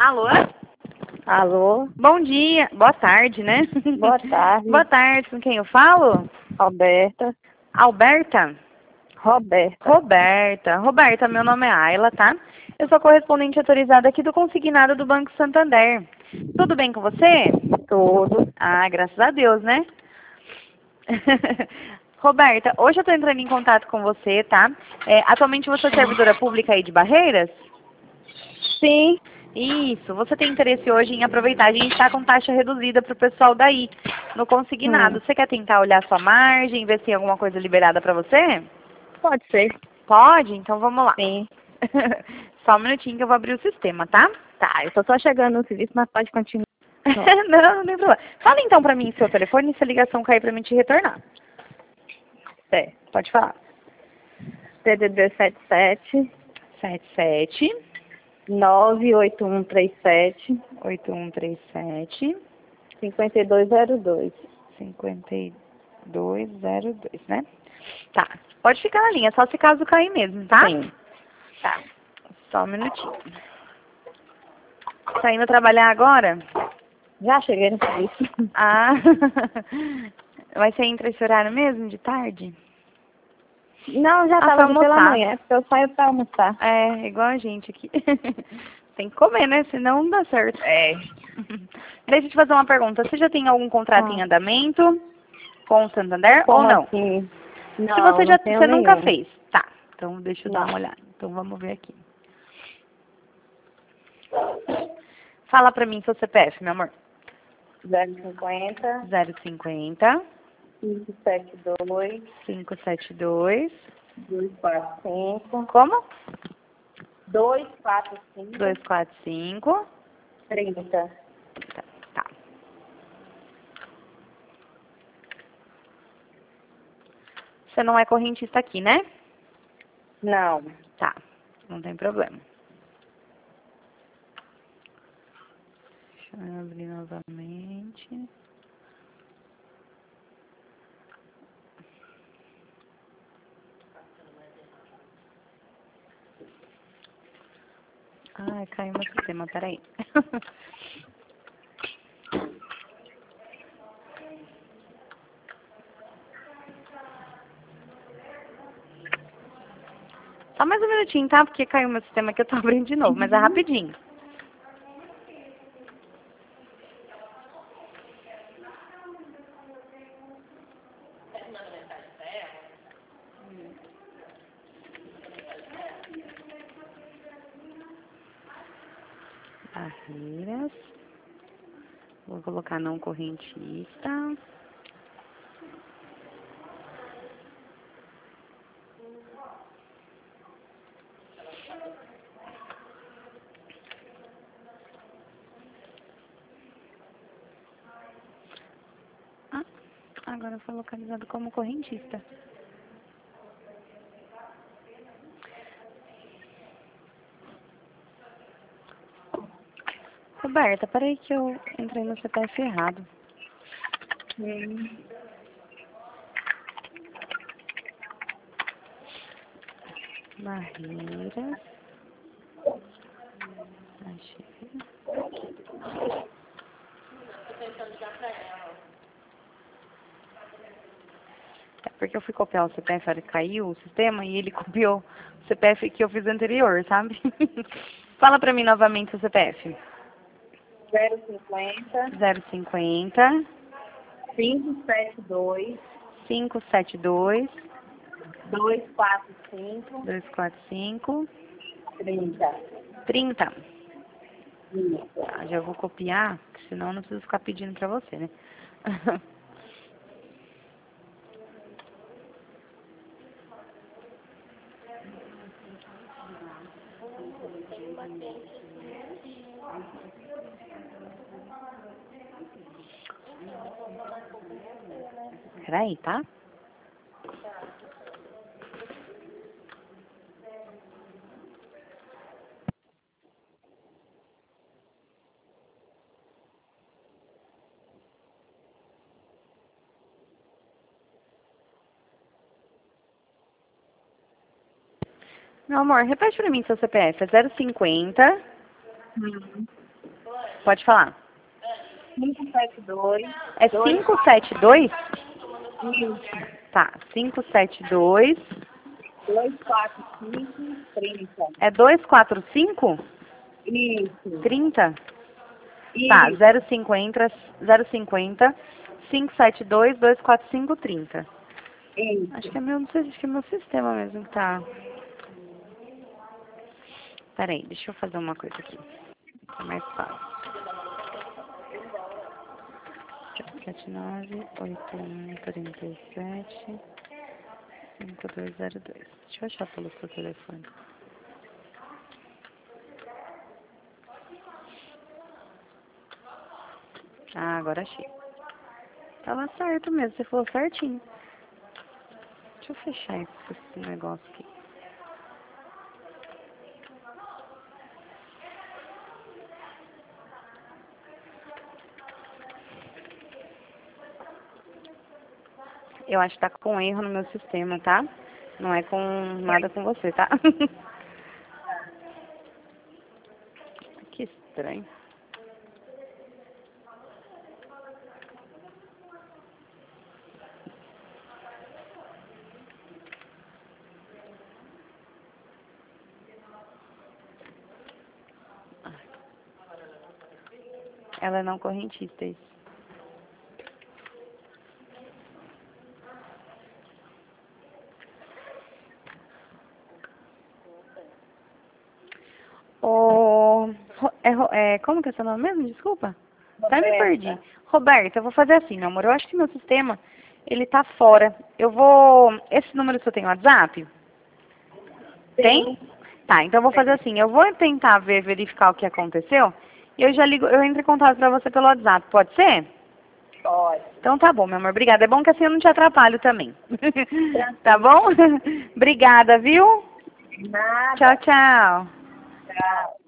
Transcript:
Alô? Alô? Bom dia. Boa tarde, né? Boa tarde. Boa tarde. Com quem eu falo? Roberta. Alberta? Roberta. Roberta. Roberta, meu nome é Ayla, tá? Eu sou correspondente autorizada aqui do Consignado do Banco Santander. Tudo bem com você? Tudo. Ah, graças a Deus, né? Roberta, hoje eu tô entrando em contato com você, tá? Atualmente você é servidora pública aí de Barreiras? Sim. Isso. Você tem interesse hoje em aproveitar? A gente está com taxa reduzida para o pessoal daí, no consignado. Você quer tentar olhar sua margem, ver se tem alguma coisa liberada para você? Pode ser. Pode? Então vamos lá. Sim. Só um minutinho que eu vou abrir o sistema, tá? Tá, eu tô só chegando no serviço, mas pode continuar. Não tem problema. Fala então para mim seu telefone e se a ligação cair para mim te retornar. Certo. Pode falar. CDD 77 77 98137 8137 5202. 5202, né? Tá. Pode ficar na linha, só se caso cair mesmo, tá? Sim. Tá. Só um minutinho. Tá indo trabalhar agora? Já cheguei no serviço. Ah. Mas você entra esse horário mesmo, de tarde? Não, já Foi tava aqui pela almoçar. manhã, porque eu saio pra almoçar. É, igual a gente aqui. Tem que comer, né? Senão não dá certo. É. Deixa eu te fazer uma pergunta. Você já tem algum contrato em andamento com o Santander ou Como não? assim? Não, Se você não tenho você nunca nenhum. fez. Tá. Então deixa eu dar Não. uma olhada. Então vamos ver aqui. Fala pra mim seu CPF, meu amor. 050 050 572 572 245 Como? 245 245 30. Tá. Você não é correntista aqui, né? Não. Tá. Não tem problema. Deixa eu abrir novamente. Ai, caiu meu sistema, peraí. Só mais um minutinho, tá? Porque caiu meu sistema aqui, eu tô abrindo de novo, mas é rapidinho. Barreiras. Vou colocar não correntista. Ah, agora foi localizado como correntista. Roberta, peraí que eu entrei no CPF errado. Barreiras. Achei. É porque eu fui copiar o CPF, a hora que caiu o sistema e ele copiou o CPF que eu fiz anterior, sabe? Fala pra mim novamente o CPF. 050 050 572 572 245 245 30. 30. Isso. Tá, já vou copiar, porque senão eu não preciso ficar pedindo pra você, né? Peraí, tá? Meu amor, repete pra mim seu CPF. É 050 pode falar. 572. É 572? Isso. Tá, 572. 245, 30. É 245? Isso. 30? Tá, Isso. 050, 572, 245, 30. Isso. Acho que é meu, não sei, acho que é meu sistema mesmo que tá. Peraí, deixa eu fazer uma coisa aqui. É mais fácil. 798137 5202. Deixa eu achar pelo seu telefone. Ah, agora achei. Tava certo mesmo, você falou certinho. Deixa eu fechar esse negócio aqui. Eu acho que tá com erro no meu sistema, tá? Não é com nada com você, tá? Que estranho. Ela é não correntista, isso. Como que é seu nome mesmo? Desculpa. Até me perdi. Roberta, eu vou fazer assim, meu amor. Eu acho que meu sistema, ele tá fora. Eu vou... Esse número você tem WhatsApp? Tem? Tá, então eu vou fazer assim. Eu vou tentar verificar o que aconteceu. E eu já ligo, eu entro em contato pra você pelo WhatsApp. Pode ser? Pode. Então tá bom, meu amor. Obrigada. É bom que assim eu não te atrapalho também. Tá bom? Obrigada, viu? Nada. Tchau, tchau. Tchau.